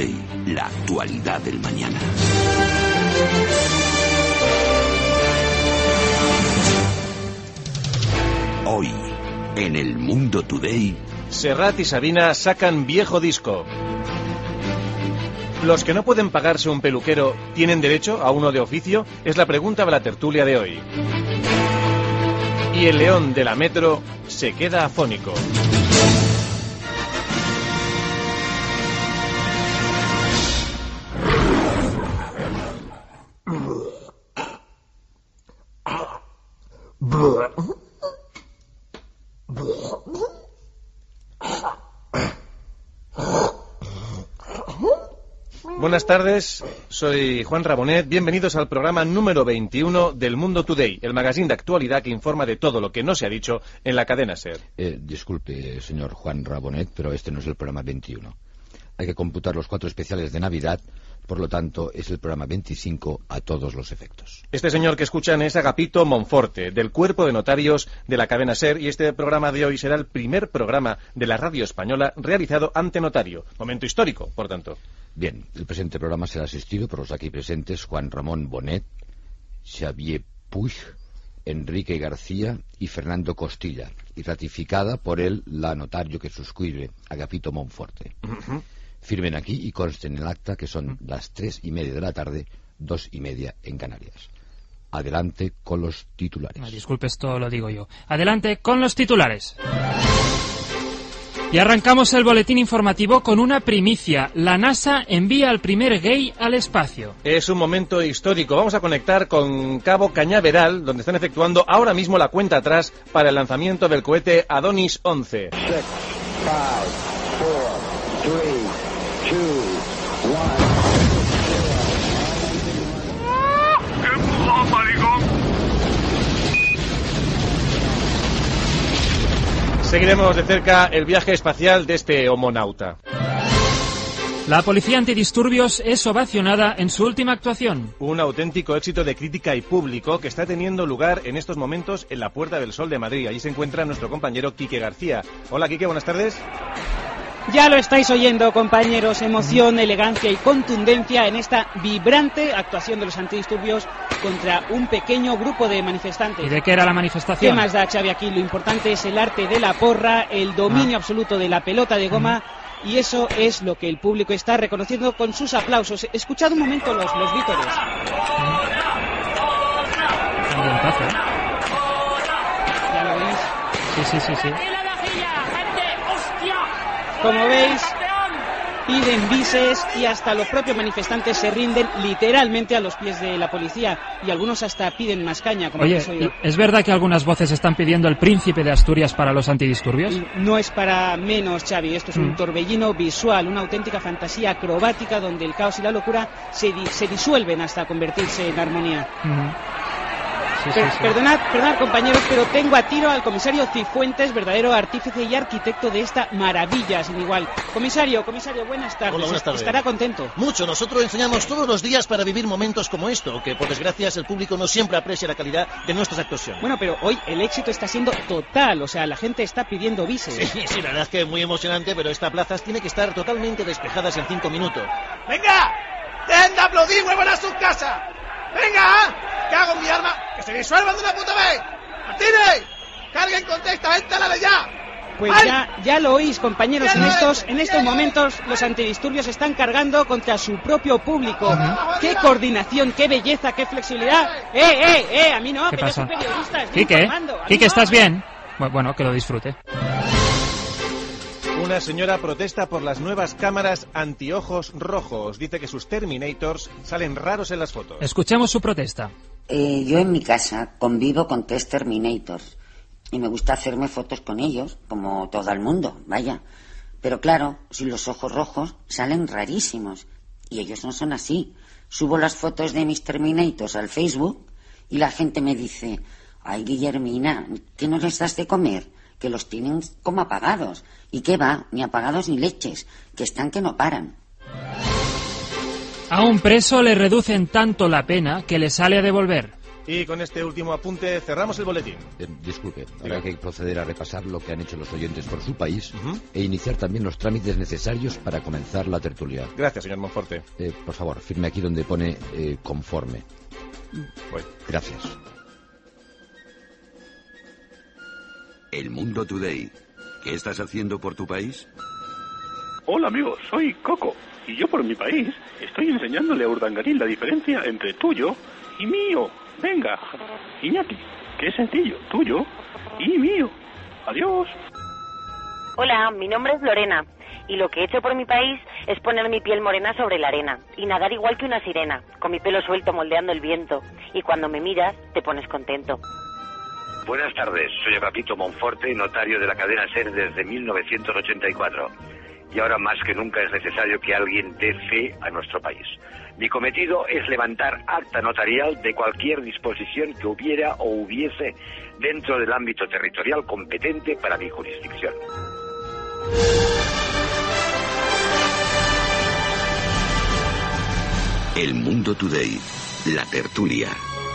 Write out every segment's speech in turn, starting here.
Today, la actualidad del mañana. Hoy, en El Mundo Today... Serrat y Sabina sacan viejo disco. ¿Los que no pueden pagarse un peluquero tienen derecho a uno de oficio? Es la pregunta de la tertulia de hoy. Y el león de la Metro se queda afónico. Buenas tardes, soy Juan Rabonet, bienvenidos al programa número 21 del Mundo Today, el magazine de actualidad que informa de todo lo que no se ha dicho en la cadena SER. Disculpe, señor Juan Rabonet, pero este no es el programa 21. Hay que computar los 4 especiales de Navidad, por lo tanto es el programa 25 a todos los efectos. Este señor que escuchan es Agapito Monforte, del Cuerpo de Notarios de la cadena SER, y este programa de hoy será el primer programa de la radio española realizado ante notario. Momento histórico, por tanto. Bien, el presente programa será asistido por los aquí presentes Juan Ramón Bonet, Xavier Puig, Enrique García y Fernando Costilla, y ratificada por él la notario que suscribe, Agapito Monforte. Firmen aquí y consten en el acta que son las 3:30 de la tarde, 2:30 en Canarias. Adelante con los titulares. Disculpe, esto lo digo yo. Adelante con los titulares. Y arrancamos el boletín informativo con una primicia. La NASA envía al primer gay al espacio. Es un momento histórico. Vamos a conectar con Cabo Cañaveral, donde están efectuando ahora mismo la cuenta atrás para el lanzamiento del cohete Adonis 11. 6, 5, 4, 3, 2, 1... Seguiremos de cerca el viaje espacial de este homonauta. La policía antidisturbios es ovacionada en su última actuación. Un auténtico éxito de crítica y público que está teniendo lugar en estos momentos en la Puerta del Sol de Madrid. Allí se encuentra nuestro compañero Quique García. Hola Quique, buenas tardes. Ya lo estáis oyendo, compañeros, emoción, elegancia y contundencia en esta vibrante actuación de los antidisturbios contra un pequeño grupo de manifestantes. ¿Y de qué era la manifestación? ¿Qué más da, Xavi? Aquí lo importante es el arte de la porra, el dominio absoluto de la pelota de goma, y eso es lo que el público está reconociendo con sus aplausos. Escuchad un momento los vítores. ¿Ya lo veis? Sí. Como veis, piden bises y hasta los propios manifestantes se rinden literalmente a los pies de la policía y algunos hasta piden más caña. Como Oye, ¿es verdad que algunas voces están pidiendo el príncipe de Asturias para los antidisturbios? No es para menos, Xavi. Esto es un torbellino visual, una auténtica fantasía acrobática donde el caos y la locura se disuelven hasta convertirse en armonía. Sí. Perdonad, compañeros, pero tengo a tiro al comisario Cifuentes, verdadero artífice y arquitecto de esta maravilla sin igual. Comisario, buenas tardes. Hola, buenas tardes. Estará contento. Mucho. Nosotros enseñamos todos los días para vivir momentos como esto, que por desgracia el público no siempre aprecia la calidad de nuestras actuaciones. Bueno, pero hoy el éxito está siendo total, o sea, la gente está pidiendo bises. Sí, la verdad es que es muy emocionante, pero esta plaza tiene que estar totalmente despejadas en 5 minutos. ¡Venga! ¡Dejen de aplaudir, vuelvan a sus casas! ¡Venga! ¿Qué hago con mi arma? ¡Que se disuelvan de una puta vez! ¡Martínez! ¡Carguen con esta gente a la de ya! Pues ya lo oís, compañeros, en estos momentos los antidisturbios están cargando contra su propio público. ¡Qué coordinación, qué belleza, qué flexibilidad! A mí no, ¿Qué que pasa? yo soy periodista, estoy Quique, informando. Quique, ¿estás bien? Bueno, que lo disfrute. Una señora protesta por las nuevas cámaras antiojos rojos. Dice que sus Terminators salen raros en las fotos. Escuchemos su protesta. Yo en mi casa convivo con 3 Terminators y me gusta hacerme fotos con ellos, como todo el mundo, vaya. Pero claro, si los ojos rojos salen rarísimos y ellos no son así. Subo las fotos de mis Terminators al Facebook y la gente me dice: ay, Guillermina, ¿qué no les das de comer? Que los tienen como apagados. ¿Y qué va? Ni apagados ni leches, que están que no paran. A un preso le reducen tanto la pena que le sale a devolver. Y con este último apunte cerramos el boletín. Disculpe, ahora hay que proceder a repasar lo que han hecho los oyentes por su país e iniciar también los trámites necesarios para comenzar la tertulia. Gracias, señor Monforte. Por favor, firme aquí donde pone conforme. Bueno. Gracias. El Mundo Today. ¿Qué estás haciendo por tu país? Hola amigos, soy Coco y yo por mi país estoy enseñándole a Urdangarín la diferencia entre tuyo y mío. Venga, Iñaki, que es sencillo, tuyo y mío. Adiós. Hola, mi nombre es Lorena y lo que he hecho por mi país es poner mi piel morena sobre la arena y nadar igual que una sirena, con mi pelo suelto moldeando el viento, y cuando me miras te pones contento. Buenas tardes, soy Agapito Monforte, notario de la cadena SER desde 1984. Y ahora más que nunca es necesario que alguien dé fe a nuestro país. Mi cometido es levantar acta notarial de cualquier disposición que hubiera o hubiese dentro del ámbito territorial competente para mi jurisdicción. El Mundo Today, la tertulia.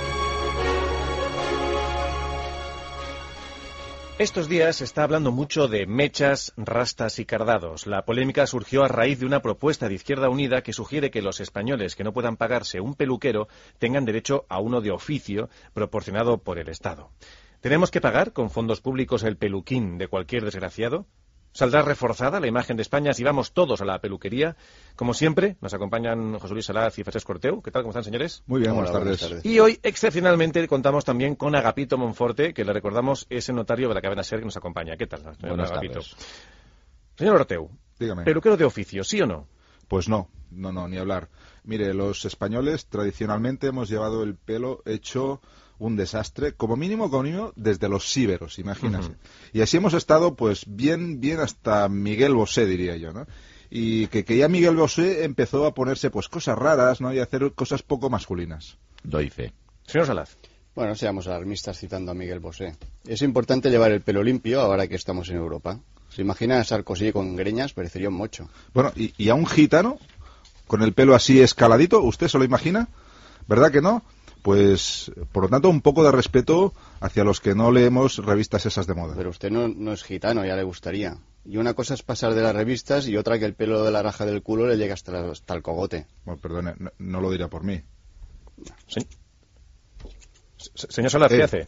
Estos días se está hablando mucho de mechas, rastas y cardados. La polémica surgió a raíz de una propuesta de Izquierda Unida que sugiere que los españoles que no puedan pagarse un peluquero tengan derecho a uno de oficio proporcionado por el Estado. ¿Tenemos que pagar con fondos públicos el peluquín de cualquier desgraciado? ¿Saldrá reforzada la imagen de España si vamos todos a la peluquería? Como siempre, nos acompañan José Luis Salaz y Francesc Corteu. ¿Qué tal? ¿Cómo están, señores? Muy bien, buenas tardes. Y hoy, excepcionalmente, contamos también con Agapito Monforte, que le recordamos es el notario de la cadena SER que nos acompaña. ¿Qué tal, señor Buenas Agapito? tardes. Señor Orteu, dígame. ¿Peluquero de oficio, sí o no? Pues no, ni hablar. Mire, los españoles tradicionalmente hemos llevado el pelo hecho un desastre, como mínimo, desde los íberos, imagínese. Y así hemos estado, pues, bien hasta Miguel Bosé, diría yo, ¿no? Y que ya Miguel Bosé empezó a ponerse, pues, cosas raras, ¿no? Y a hacer cosas poco masculinas. Doy fe. Señor Salaz. Bueno, seamos alarmistas citando a Miguel Bosé. Es importante llevar el pelo limpio ahora que estamos en Europa. ¿Se imagina a Sarkozy con greñas? Parecería un mocho. Bueno, ¿y a un gitano con el pelo así escaladito? ¿Usted se lo imagina? ¿Verdad que no? Pues, por lo tanto, un poco de respeto hacia los que no leemos revistas esas de moda. Pero usted no es gitano, ya le gustaría. Y una cosa es pasar de las revistas y otra que el pelo de la raja del culo le llegue hasta el cogote. Bueno, perdone, no lo dirá por mí. Sí. Señor Salaz, ¿qué hace?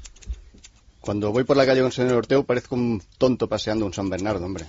Cuando voy por la calle con el señor Orteu parezco un tonto paseando un San Bernardo, hombre.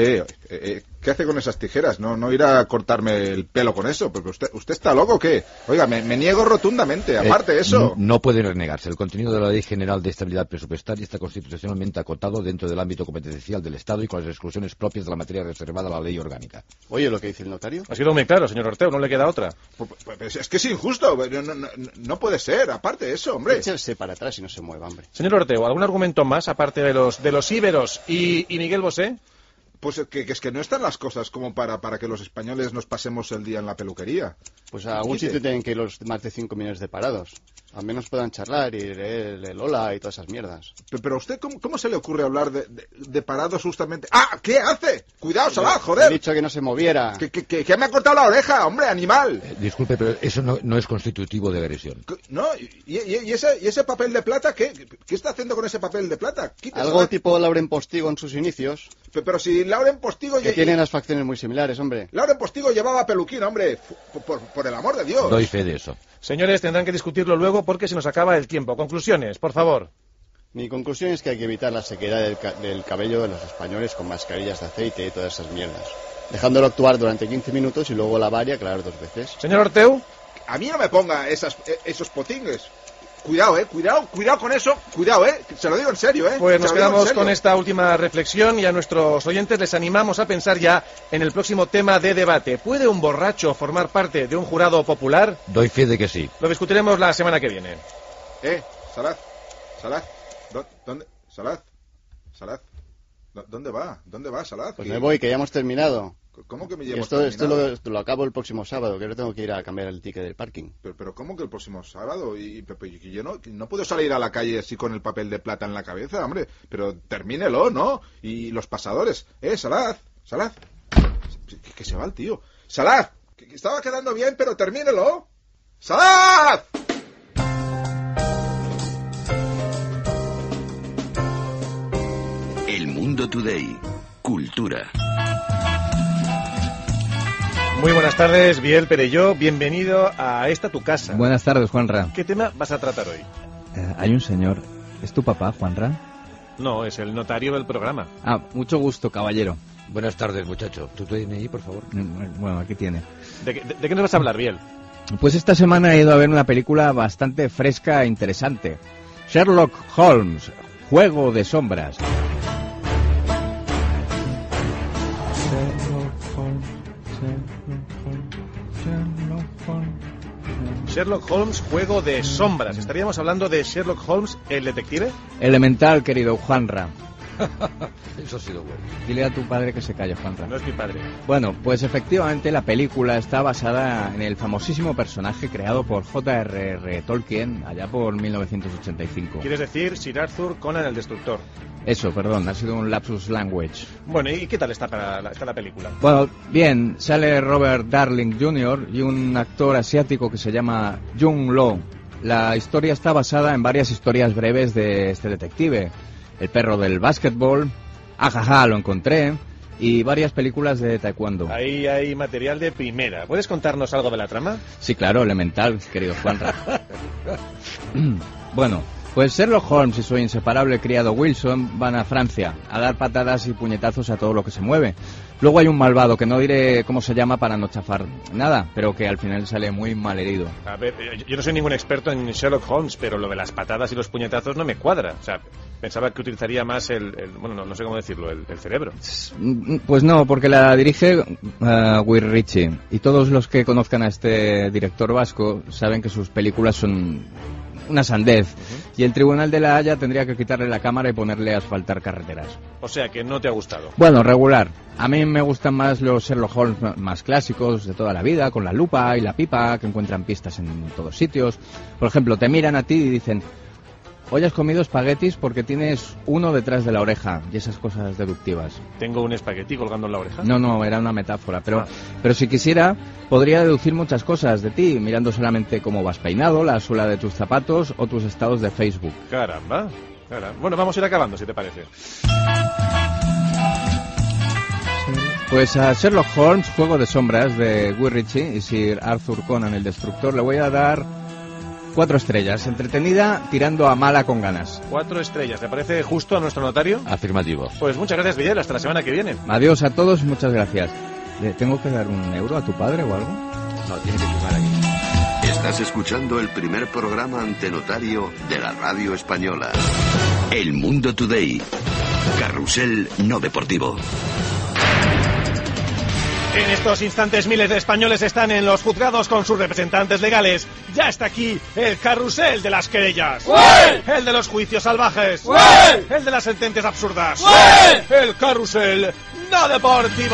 ¿Qué hace con esas tijeras? No irá a cortarme el pelo con eso. Porque ¿Usted está loco o qué? Oiga, me niego rotundamente. Aparte de eso... No puede renegarse. El contenido de la Ley General de Estabilidad Presupuestaria está constitucionalmente acotado dentro del ámbito competencial del Estado y con las exclusiones propias de la materia reservada a la ley orgánica. Oye, lo que dice el notario. Ha sido muy claro, señor Orteu. No le queda otra. Pues es que es injusto. No puede ser. Aparte de eso, hombre. Échese para atrás y no se mueva, hombre. Señor Orteu, ¿algún argumento más aparte de los íberos y Miguel Bosé? Pues que es que no están las cosas como para que los españoles nos pasemos el día en la peluquería. Pues a algún sitio tienen que ir los más de 5 millones de parados. Al menos puedan charlar y leer el hola y todas esas mierdas. Pero a usted, ¿cómo se le ocurre hablar de parados justamente? ¡Ah! ¿Qué hace? ¡Cuidado, Salah, joder! He dicho que no se moviera. Que me ha cortado la oreja, hombre, animal. Disculpe, pero eso no es constitutivo de agresión. No, ¿y ese papel de plata? ¿Qué está haciendo con ese papel de plata? Algo tipo Lauren Postigo en sus inicios. Pero si Lauren Postigo... Que tienen las facciones muy similares, hombre. Lauren Postigo llevaba peluquín, hombre. Por el amor de Dios. Doy fe de eso. Señores, tendrán que discutirlo luego porque se nos acaba el tiempo. Conclusiones, por favor. Mi conclusión es que hay que evitar la sequedad del cabello de los españoles con mascarillas de aceite y todas esas mierdas. Dejándolo actuar durante 15 minutos y luego lavar y aclarar 2 veces. Señor Orteu. A mí no me ponga esos potingues. Cuidado, cuidado con eso, cuidado, se lo digo en serio, Pues nos quedamos con esta última reflexión y a nuestros oyentes les animamos a pensar ya en el próximo tema de debate. ¿Puede un borracho formar parte de un jurado popular? Doy fe de que sí. Lo discutiremos la semana que viene. Salaz, ¿dónde? Salaz, ¿dónde va, Salaz? Pues me voy, que ya hemos terminado. ¿Cómo que me llevo Esto lo acabo el próximo sábado, que no tengo que ir a cambiar el ticket del parking. Pero ¿cómo que el próximo sábado? Y yo no puedo salir a la calle así con el papel de plata en la cabeza, hombre. Pero termínelo, ¿no? Y los pasadores. Salaz. Que se va el tío. Salaz, que estaba quedando bien, pero termínelo. ¡Salaz! El Mundo Today. Cultura. Muy buenas tardes, Biel Perelló. Bienvenido a esta tu casa. Buenas tardes, Juanra. ¿Qué tema vas a tratar hoy? Hay un señor. ¿Es tu papá, Juanra? No, es el notario del programa. Ah, mucho gusto, caballero. Buenas tardes, muchacho. ¿Tu DNI, por favor? Bueno, aquí tiene. ¿De qué nos vas a hablar, Biel? Pues esta semana he ido a ver una película bastante fresca e interesante. Sherlock Holmes, Juego de Sombras. Sherlock Holmes, Juego de Sombras. ¿Estaríamos hablando de Sherlock Holmes, el detective? Elemental, querido Juanra. Eso ha sido bueno. Dile a tu padre que se calle, Juanra. No es mi padre. Bueno, pues efectivamente la película está basada en el famosísimo personaje creado por J.R.R. Tolkien allá por 1985. ¿Quieres decir Sir Arthur Conan el Destructor? Eso, perdón, ha sido un lapsus language. Bueno, ¿y qué tal está la película? Bueno, bien, sale Robert Darling Jr. y un actor asiático que se llama Jung Lo. La historia está basada en varias historias breves de este detective. El perro del básquetbol, ajaja, lo encontré, y varias películas de taekwondo. Ahí hay material de primera. ¿Puedes contarnos algo de la trama? Sí, claro, elemental, querido Juanra. Bueno, pues Sherlock Holmes y su inseparable criado Wilson van a Francia a dar patadas y puñetazos a todo lo que se mueve. Luego hay un malvado, que no diré cómo se llama para no chafar nada, pero que al final sale muy mal herido. A ver, yo no soy ningún experto en Sherlock Holmes, pero lo de las patadas y los puñetazos no me cuadra. O sea, pensaba que utilizaría más bueno, no sé cómo decirlo, el cerebro. Pues no, porque la dirige Guy Ritchie, y todos los que conozcan a este director vasco saben que sus películas son una sandez, y el Tribunal de la Haya tendría que quitarle la cámara y ponerle a asfaltar carreteras. O sea, que no te ha gustado. Bueno, regular. A mí me gustan más los Sherlock Holmes más clásicos de toda la vida, con la lupa y la pipa, que encuentran pistas en todos sitios. Por ejemplo, te miran a ti y dicen: hoy has comido espaguetis porque tienes uno detrás de la oreja, y esas cosas deductivas. ¿Tengo un espagueti colgando en la oreja? No, era una metáfora, pero si quisiera, podría deducir muchas cosas de ti, mirando solamente cómo vas peinado, la suela de tus zapatos o tus estados de Facebook. Caramba. Bueno, vamos a ir acabando, si te parece. Pues a Sherlock Holmes, Juego de Sombras, de Guy Ritchie y Sir Arthur Conan el Destructor, le voy a dar 4 estrellas. Entretenida, tirando a mala con ganas. 4 estrellas. ¿Te parece justo a nuestro notario? Afirmativo. Pues muchas gracias, Villar. Hasta la semana que viene. Adiós a todos y muchas gracias. ¿Le tengo que dar €1 a tu padre o algo? No, tiene que firmar aquí. Estás escuchando el primer programa antenotario de la radio española. El Mundo Today. Carrusel no deportivo. En estos instantes miles de españoles están en los juzgados con sus representantes legales. Ya está aquí el carrusel de las querellas. ¡Ué! El de los juicios salvajes. ¡Ué! El de las sentencias absurdas. ¡Ué! El carrusel no deportivo.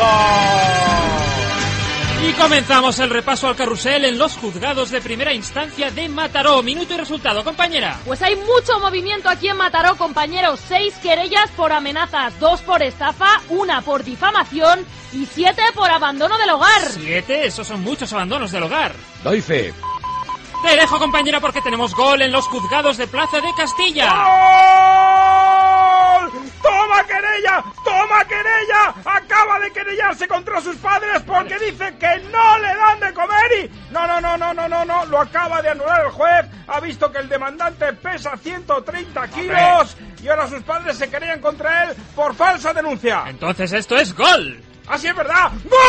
Y comenzamos el repaso al carrusel en los juzgados de primera instancia de Mataró. Minuto y resultado, compañera. Pues hay mucho movimiento aquí en Mataró, compañeros. 6 querellas por amenazas, 2 por estafa, 1 por difamación y 7 por abandono del hogar. 7, esos son muchos abandonos del hogar. Doy fe. Te dejo, compañera, porque tenemos gol en los juzgados de Plaza de Castilla. ¡Gol! ¡Toma querella! ¡Toma querella! Acaba de querellarse contra sus padres porque dice que no le dan de comer y... No, lo acaba de anular el juez. Ha visto que el demandante pesa 130 kilos y ahora sus padres se querellan contra él por falsa denuncia. Entonces esto es gol. ¡Así es verdad!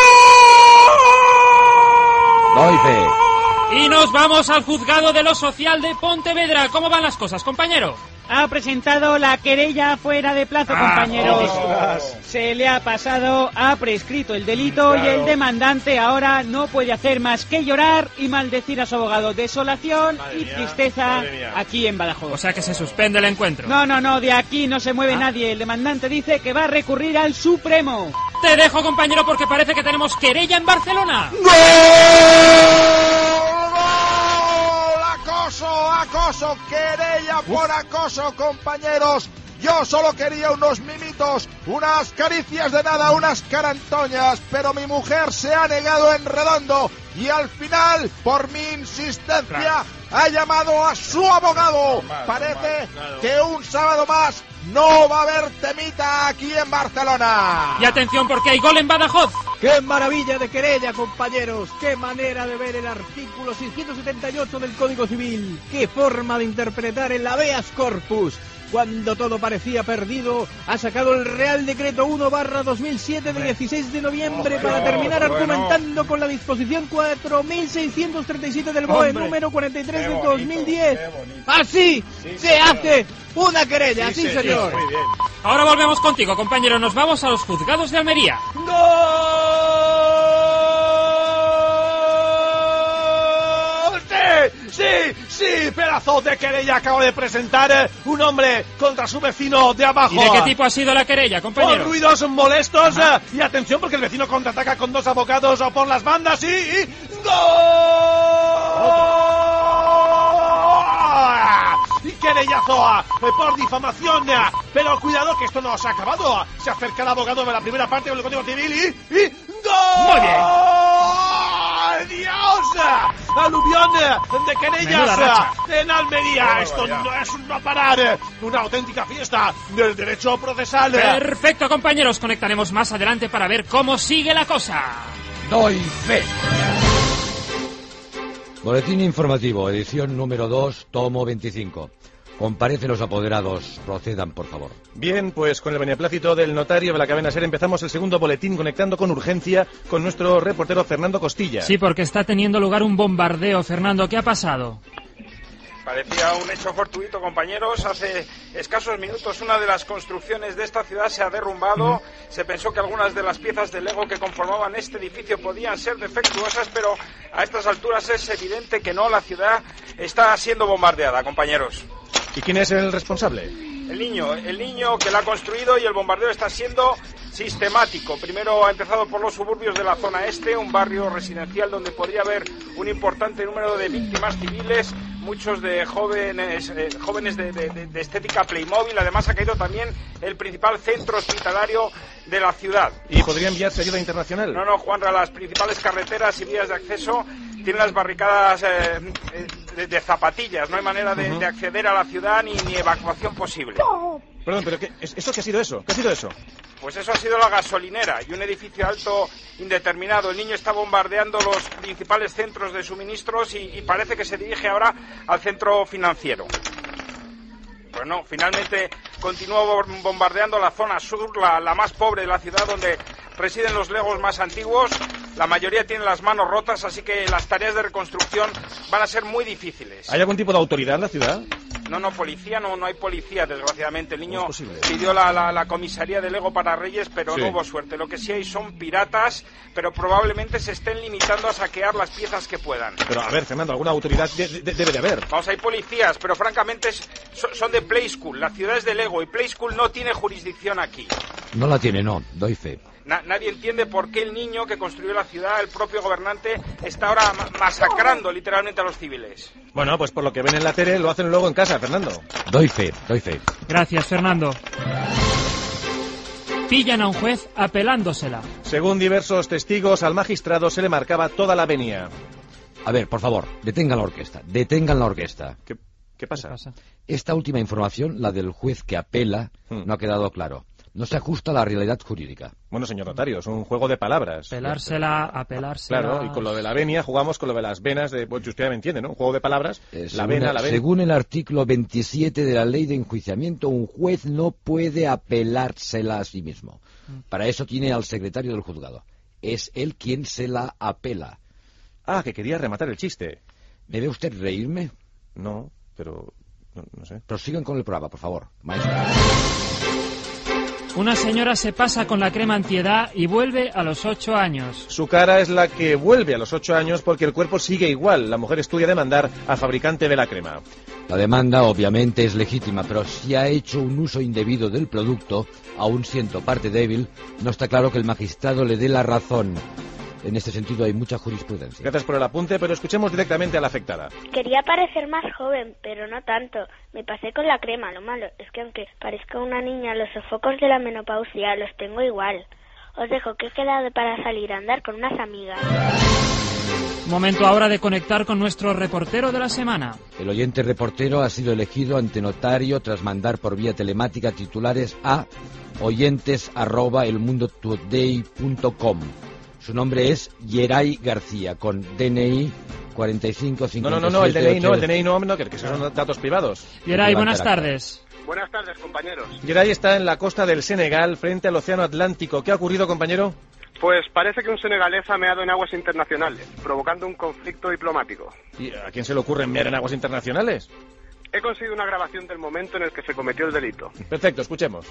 ¡Gol! Doy fe. Y nos vamos al juzgado de lo social de Pontevedra. ¿Cómo van las cosas, compañero? Ha presentado la querella fuera de plazo, compañeros. Se le ha pasado, ha prescrito el delito y el demandante ahora no puede hacer más que llorar y maldecir a su abogado. Desolación y tristeza aquí en Badajoz. O sea que se suspende el encuentro. No, de aquí no se mueve nadie. El demandante dice que va a recurrir al Supremo. Te dejo, compañero, porque parece que tenemos querella en Barcelona. Acoso, querella por acoso, compañeros. Yo solo quería unos mimitos, unas caricias de nada, unas carantoñas, pero mi mujer se ha negado en redondo y al final, por mi insistencia, ha llamado a su abogado. Parece que un sábado más no va a haber temita aquí en Barcelona. Y atención porque hay gol en Badajoz. ¡Qué maravilla de querella, compañeros! ¡Qué manera de ver el artículo 678 del Código Civil! ¡Qué forma de interpretar el habeas corpus! Cuando todo parecía perdido, ha sacado el Real Decreto 1/2007 de 16 de noviembre para terminar argumentando con la disposición 4637 del BOE número 43 de 2010. ¡Así se hace una querella! ¡Sí, señor! Muy bien. Ahora volvemos contigo, compañero. Nos vamos a los juzgados de Almería. Sí, pedazo de querella acaba de presentar un hombre contra su vecino de abajo. ¿Y de qué tipo ha sido la querella, compañero? Con ruidos molestos. Y atención porque el vecino contraataca con 2 abogados por las bandas y ¡gol! Y querellazo por difamación. Pero cuidado que esto no se ha acabado. Se acerca el abogado de la primera parte con el Código Civil y ¡gol! Muy bien. ¡Dios! Aluvión de querellas en Almería. Esto no es un no parar. Una auténtica fiesta del derecho procesal. Perfecto, compañeros. Conectaremos más adelante para ver cómo sigue la cosa. Doy fe. Boletín informativo, edición número 2, tomo 25. Comparecen los apoderados. Procedan, por favor. Bien, pues con el beneplácito del notario de la cadena SER empezamos el segundo boletín conectando con urgencia con nuestro reportero Fernando Costilla. Sí, porque está teniendo lugar un bombardeo. Fernando, ¿qué ha pasado? Parecía un hecho fortuito, compañeros. Hace escasos minutos una de las construcciones de esta ciudad se ha derrumbado. Se pensó que algunas de las piezas de Lego que conformaban este edificio podían ser defectuosas, pero a estas alturas es evidente que no. La ciudad está siendo bombardeada, compañeros. ¿Y quién es el responsable? El niño que la ha construido, y el bombardeo está siendo sistemático. Primero ha empezado por los suburbios de la zona este, un barrio residencial donde podría haber un importante número de víctimas civiles, muchos de jóvenes de estética Playmobil. Además ha caído también el principal centro hospitalario de la ciudad. ¿Y podría enviarse ayuda internacional? No, Juanra, las principales carreteras y vías de acceso tienen las barricadas de zapatillas. No hay manera de acceder a la ciudad ni evacuación posible. Perdón, pero ¿eso qué ha sido eso? ¿Qué ha sido eso? Pues eso ha sido la gasolinera y un edificio alto indeterminado. El niño está bombardeando los principales centros de suministros y parece que se dirige ahora al centro financiero. Pues no, finalmente continúa bombardeando la zona sur, la más pobre de la ciudad, donde residen los legos más antiguos. La mayoría tienen las manos rotas, así que las tareas de reconstrucción van a ser muy difíciles. ¿Hay algún tipo de autoridad en la ciudad? No, policía, no hay policía, desgraciadamente. El niño pidió la comisaría de Lego para Reyes, pero no hubo suerte. Lo que sí hay son piratas, pero probablemente se estén limitando a saquear las piezas que puedan. Pero, a ver, Fernando, alguna autoridad debe de haber. Vamos, hay policías, pero francamente son de Play School. La ciudad es de Lego y Play School no tiene jurisdicción aquí. No la tiene, no, doy fe. Nadie entiende por qué el niño que construyó la ciudad, el propio gobernante, está ahora masacrando literalmente a los civiles. Bueno, pues por lo que ven en la tele lo hacen luego en casa, Fernando. Doy fe. Gracias, Fernando. Pillan a un juez apelándosela. Según diversos testigos, al magistrado se le marcaba toda la venia. A ver, por favor, detengan la orquesta. ¿Qué pasa? Esta última información, la del juez que apela, no ha quedado claro. No se ajusta a la realidad jurídica. Bueno, señor notario, es un juego de palabras. Apelársela. Claro, y con lo de la venia jugamos con lo de las venas, pues usted me entiende, ¿no? Un juego de palabras, la vena. Según el artículo 27 de la Ley de Enjuiciamiento, un juez no puede apelársela a sí mismo. Para eso tiene al secretario del juzgado. Es él quien se la apela. Ah, que quería rematar el chiste. ¿Debe usted reírme? No, pero... no sé. Prosigan con el programa, por favor, maestro. Una señora se pasa con la crema antiedad y vuelve a los 8 años. Su cara es la que vuelve a los 8 años porque el cuerpo sigue igual. La mujer estudia demandar al fabricante de la crema. La demanda obviamente es legítima, pero si ha hecho un uso indebido del producto, aun siendo parte débil, no está claro que el magistrado le dé la razón. En este sentido hay mucha jurisprudencia. Gracias por el apunte, pero escuchemos directamente a la afectada. Quería parecer más joven, pero no tanto. Me pasé con la crema. Lo malo es que aunque parezca una niña, los sofocos de la menopausia los tengo igual. Os dejo que he quedado para salir a andar con unas amigas. Momento ahora de conectar con nuestro reportero de la semana. El oyente reportero ha sido elegido ante notario tras mandar por vía telemática titulares a oyentes@elmundotoday.com. Su nombre es Yeray García, con DNI 4557. No, el DNI no, que son datos privados. Yeray, buenas tardes. Buenas tardes, compañeros. Yeray está en la costa del Senegal, frente al Océano Atlántico. ¿Qué ha ocurrido, compañero? Pues parece que un senegalés ha meado en aguas internacionales, provocando un conflicto diplomático. ¿Y a quién se le ocurre mear en aguas internacionales? He conseguido una grabación del momento en el que se cometió el delito. Perfecto, escuchemos.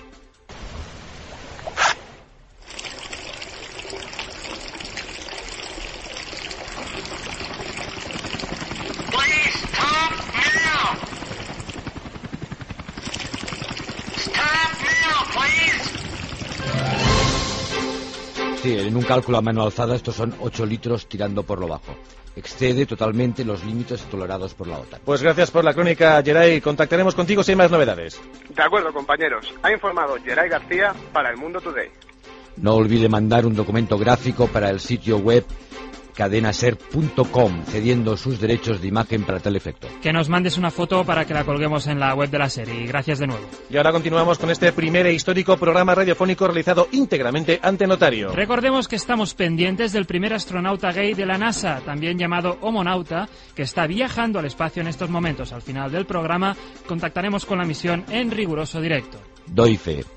Sí, en un cálculo a mano alzada estos son 8 litros tirando por lo bajo. Excede totalmente los límites tolerados por la OTAN. Pues gracias por la crónica, Yeray. Contactaremos contigo si hay más novedades. De acuerdo, compañeros. Ha informado Yeray García para El Mundo Today. No olvide mandar un documento gráfico para el sitio web cadenaser.com, cediendo sus derechos de imagen para tal efecto. Que nos mandes una foto para que la colguemos en la web de la serie. Gracias de nuevo. Y ahora continuamos con este primer e histórico programa radiofónico realizado íntegramente ante notario. Recordemos que estamos pendientes del primer astronauta gay de la NASA, también llamado homonauta, que está viajando al espacio en estos momentos. Al final del programa contactaremos con la misión en riguroso directo. Doy fe.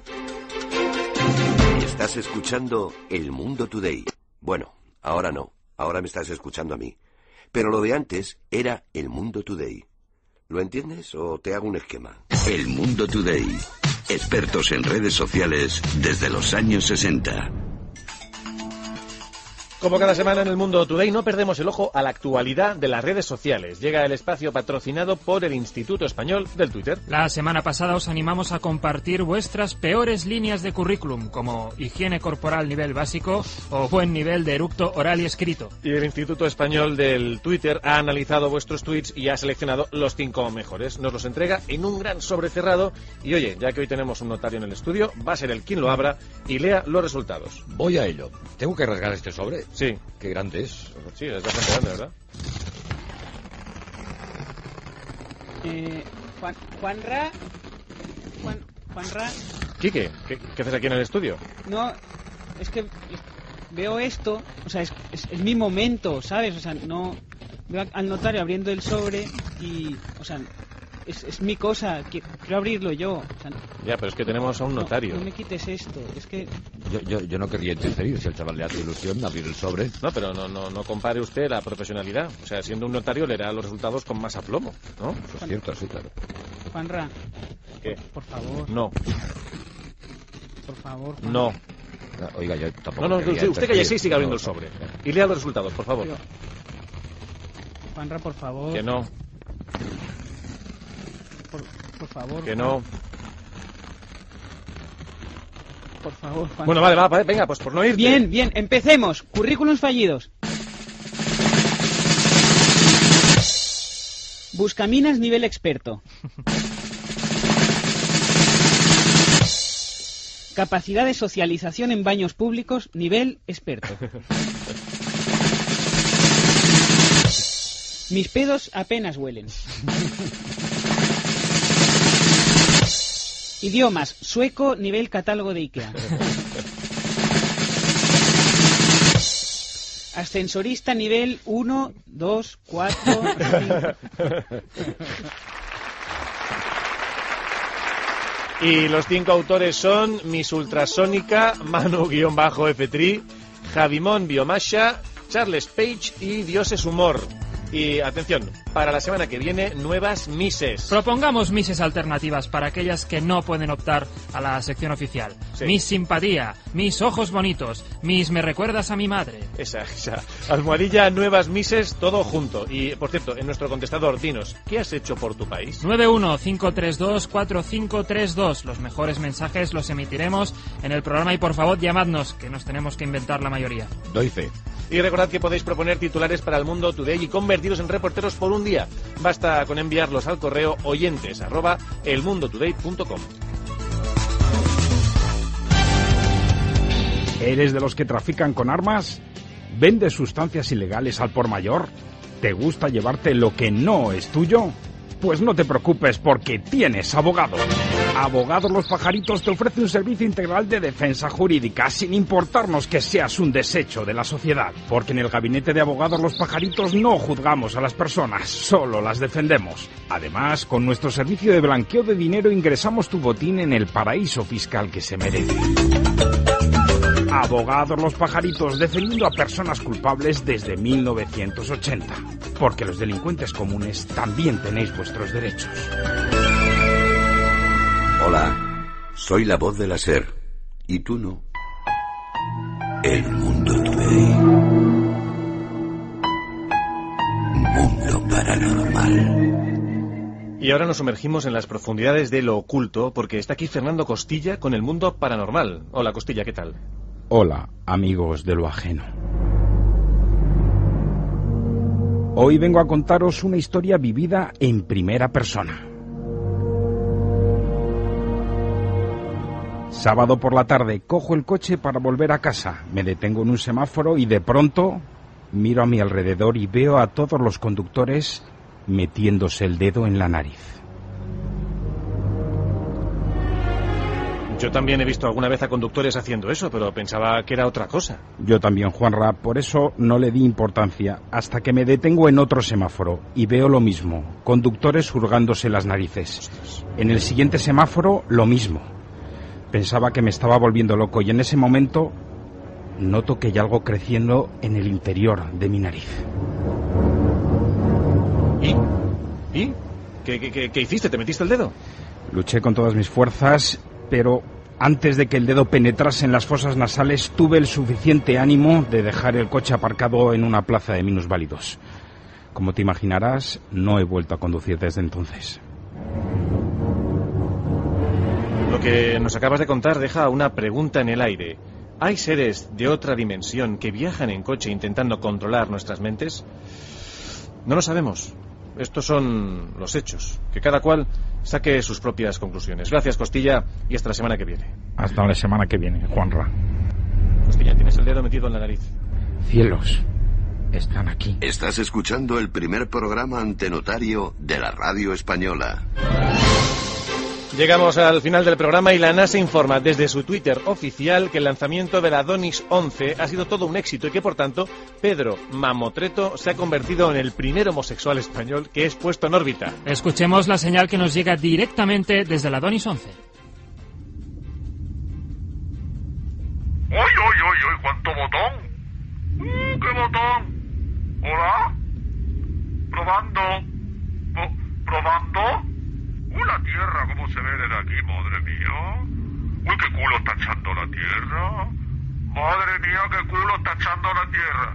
Estás escuchando El Mundo Today. Bueno, ahora no. Ahora me estás escuchando a mí. Pero lo de antes era El Mundo Today. ¿Lo entiendes o te hago un esquema? El Mundo Today. Expertos en redes sociales desde los años 60. Como cada semana en El Mundo Today, no perdemos el ojo a la actualidad de las redes sociales. Llega el espacio patrocinado por el Instituto Español del Twitter. La semana pasada os animamos a compartir vuestras peores líneas de currículum, como higiene corporal nivel básico o buen nivel de eructo oral y escrito. Y el Instituto Español del Twitter ha analizado vuestros tweets y ha seleccionado los 5 mejores. Nos los entrega en un gran sobre cerrado. Y oye, ya que hoy tenemos un notario en el estudio, va a ser él quien lo abra y lea los resultados. Voy a ello. ¿Tengo que rasgar este sobre? Sí. Qué grande es. Sí, es bastante grande, ¿verdad? Juanra. Quique, ¿qué haces aquí en el estudio? No, es que veo esto, o sea, es mi momento, ¿sabes? O sea, no veo al notario abriendo el sobre y, o sea, es mi cosa, quiero abrirlo yo. O sea, ya, pero es que tenemos a un notario. No me quites esto, es que... Yo no querría interferir si al chaval le hace ilusión abrir el sobre. No, pero no compare usted la profesionalidad. O sea, siendo un notario leerá los resultados con más aplomo, ¿no? Eso es cierto, sí, claro. Juanra. ¿Qué? Por favor. No. Por favor. Juanra. No. Oiga, yo tampoco... No, usted que ya sí siga abriendo el sobre. Y lea los resultados, por favor. Juanra, por favor. Que no. Por favor. Que no. Por favor, Juan. Bueno, vale, venga, pues por no irte. Bien, empecemos. Currículums fallidos. Buscaminas nivel experto. Capacidad de socialización en baños públicos nivel experto. Mis pedos apenas huelen. Idiomas, sueco, nivel catálogo de IKEA. Ascensorista, nivel 1, 2, 4, 5. Y los 5 autores son Miss Ultrasónica, Manu-F3, Javimón Biomasha, Charles Page y Dioses Humor. Y atención, para la semana que viene, nuevas Misses. Propongamos Misses alternativas para aquellas que no pueden optar a la sección oficial. Sí. Miss Simpatía, Miss Ojos Bonitos, Miss Me Recuerdas a mi Madre. Esa. Almohadilla, nuevas Misses, todo junto. Y, por cierto, en nuestro contestador, dinos, ¿qué has hecho por tu país? 915324532. Los mejores mensajes los emitiremos en el programa y, por favor, llamadnos, que nos tenemos que inventar la mayoría. Doy fe. Y recordad que podéis proponer titulares para El Mundo Today y convertiros en reporteros por un día. Basta con enviarlos al correo oyentes@elmundotoday.com. ¿Eres de los que trafican con armas? ¿Vendes sustancias ilegales al por mayor? ¿Te gusta llevarte lo que no es tuyo? Pues no te preocupes porque tienes abogado. Abogados Los Pajaritos te ofrece un servicio integral de defensa jurídica sin importarnos que seas un desecho de la sociedad. Porque en el gabinete de Abogados Los Pajaritos no juzgamos a las personas, solo las defendemos. Además, con nuestro servicio de blanqueo de dinero ingresamos tu botín en el paraíso fiscal que se merece. Abogados Los Pajaritos, defendiendo a personas culpables desde 1980. Porque los delincuentes comunes también tenéis vuestros derechos. Hola, soy la voz de la SER. ¿Y tú no? El Mundo Today. Mundo paranormal. Y ahora nos sumergimos en las profundidades de lo oculto, porque está aquí Fernando Costilla con el Mundo Paranormal. Hola, Costilla, ¿qué tal? Hola, amigos de lo ajeno. Hoy vengo a contaros una historia vivida en primera persona. Sábado por la tarde, cojo el coche para volver a casa. Me detengo en un semáforo y de pronto miro a mi alrededor y veo a todos los conductores metiéndose el dedo en la nariz. Yo también he visto alguna vez a conductores haciendo eso, pero pensaba que era otra cosa. Yo también, Juanra, por eso no le di importancia, hasta que me detengo en otro semáforo y veo lo mismo, conductores hurgándose las narices. En el siguiente semáforo, lo mismo. Pensaba que me estaba volviendo loco y en ese momento noto que hay algo creciendo en el interior de mi nariz. ¿Y? ¿Qué hiciste? ¿Te metiste el dedo? Luché con todas mis fuerzas, pero antes de que el dedo penetrase en las fosas nasales tuve el suficiente ánimo de dejar el coche aparcado en una plaza de minusválidos. Como te imaginarás, no he vuelto a conducir desde entonces. Lo que nos acabas de contar deja una pregunta en el aire. ¿Hay seres de otra dimensión que viajan en coche intentando controlar nuestras mentes? No lo sabemos. Estos son los hechos. Que cada cual saque sus propias conclusiones. Gracias, Costilla, y hasta la semana que viene. Hasta la semana que viene, Juanra. Costilla, tienes el dedo metido en la nariz. Cielos, están aquí. Estás escuchando el primer programa antenotario de la radio española. Llegamos al final del programa y la NASA informa desde su Twitter oficial que el lanzamiento de la Adonis 11 ha sido todo un éxito y que, por tanto, Pedro Mamotreto se ha convertido en el primer homosexual español que es puesto en órbita. Escuchemos la señal que nos llega directamente desde la Adonis 11. ¡Uy! ¡Cuánto botón! ¡Qué botón! ¿Hola? ¿Probando? ¿Probando? La Tierra, ¿cómo se ve desde aquí, madre mía? Uy, qué culo está echando la Tierra. Madre mía, qué culo está echando la Tierra.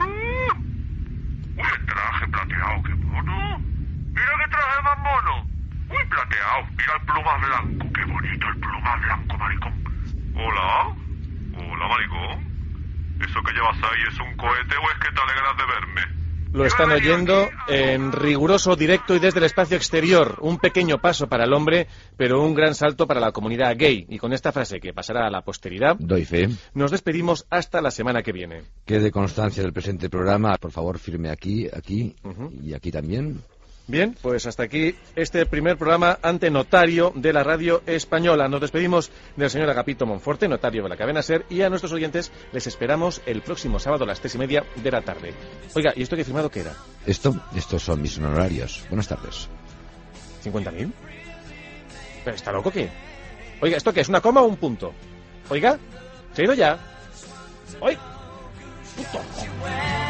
Uy, el traje plateado, qué mono. Mira qué traje más mono. Uy, plateado, mira el pluma blanco. Qué bonito el pluma blanco, maricón. Hola, maricón. ¿Eso que llevas ahí es un cohete o es que te alegras de verme? Lo están oyendo en riguroso directo y desde el espacio exterior. Un pequeño paso para el hombre, pero un gran salto para la comunidad gay. Y con esta frase que pasará a la posteridad, doy fe. Nos despedimos hasta la semana que viene. Quede constancia del presente programa. Por favor, firme aquí y aquí también. Bien, pues hasta aquí este primer programa ante notario de la radio española. Nos despedimos del señor Agapito Monforte, notario de la cadena SER, y a nuestros oyentes les esperamos el próximo sábado a las 3:30 de la tarde. Oiga, ¿y esto que he firmado qué era? Estos son mis honorarios. Buenas tardes. ¿50.000? ¿Pero está loco qué? Oiga, ¿esto qué es? ¿Una coma o un punto? Oiga, ¿se ha ido ya? ¡Ay! ¡Puto!